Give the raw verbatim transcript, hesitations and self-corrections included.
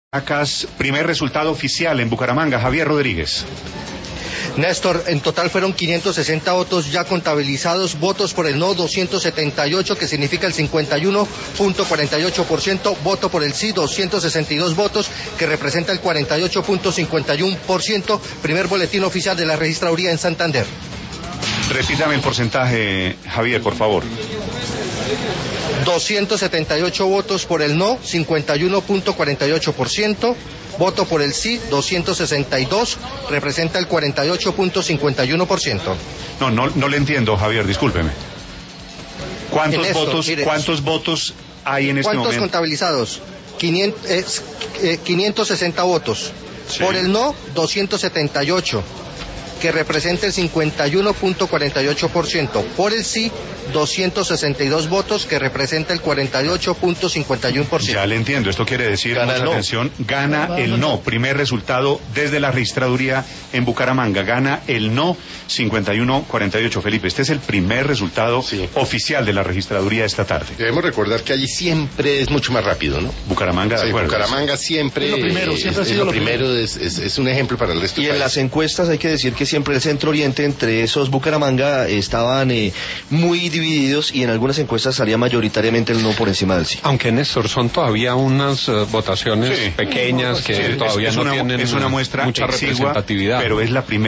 Caracas, primer resultado oficial en Bucaramanga. Javier Rodríguez. Néstor, en total fueron quinientos sesenta votos ya contabilizados, votos por el no doscientos setenta y ocho, que significa el cincuenta y uno punto cuarenta y ocho por ciento, voto por el sí doscientos sesenta y dos votos, que representa el cuarenta y ocho punto cincuenta y uno por ciento, primer boletín oficial de la registraduría en Santander. Repítame el porcentaje, Javier, por favor. doscientos setenta y ocho votos por el no, cincuenta y uno punto cuarenta y ocho por ciento, voto por el sí, doscientos sesenta y dos, representa el cuarenta y ocho punto cincuenta y uno por ciento. No, no, no le entiendo, Javier, discúlpeme. ¿Cuántos esto, votos, mire, cuántos votos hay en este ¿Cuántos momento? contabilizados? quinientos, eh, eh, quinientos sesenta votos. Sí. Por el no, doscientos setenta y ocho, que representa el cincuenta y uno punto cuarenta y ocho por ciento. Por el sí, doscientos sesenta y dos votos, que representa el cuarenta y ocho punto cincuenta y uno por ciento. Ya le entiendo, esto quiere decir, Gana mucha el no. atención, gana el no. Primer resultado desde la registraduría en Bucaramanga, gana el no, cincuenta y uno cuarenta y ocho. Felipe, este es el primer resultado sí. oficial de la registraduría esta tarde. Debemos recordar que allí siempre es mucho más rápido, ¿no? Bucaramanga, de Sí, acuerdo. Bucaramanga siempre Es lo primero, siempre es, ha sido es lo lo primero, primero. Es, es, es un ejemplo para el resto Y del en país. las encuestas hay que decir que siempre el Centro Oriente, entre esos Bucaramanga, estaban eh, muy divididos, y en algunas encuestas salía mayoritariamente el no por encima del sí. Aunque, Néstor, son todavía unas uh, votaciones Sí. pequeñas que Sí, es- todavía es no una, tienen es una muestra mucha exigua, representatividad. pero es la primera.